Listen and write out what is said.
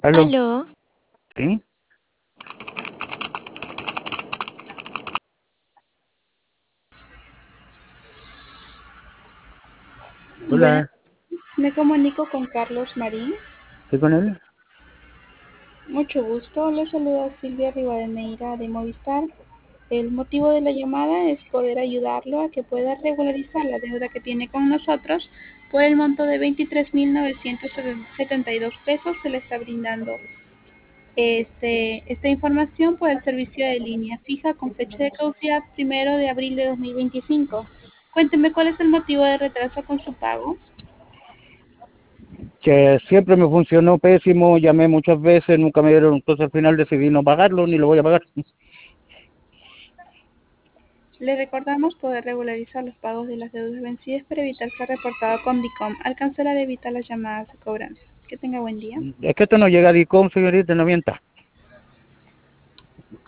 Aló, Aló, ¿sí? Buenas, Hola, me comunico con Carlos Marín. ¿sí con él? Mucho gusto, le saluda Silvia Rivadeneira de Movistar. El motivo de la llamada es poder ayudarlo a que pueda regularizar la deuda que tiene con nosotros por el monto de 23.972 pesos. Se le está brindando esta información por el servicio de línea fija con fecha de caducidad 1 de abril de 2025. Cuénteme cuál es el motivo de retraso con su pago. Que siempre me funcionó pésimo, llamé muchas veces, nunca me dieron, entonces al final decidí no pagarlo, ni lo voy a pagar. Le recordamos poder regularizar los pagos de las deudas vencidas para evitar ser reportado con DICOM. Alcanzará de evitar las llamadas de cobranza. Que tenga buen día. Es que esto no llega a DICOM, señorita, no mienta.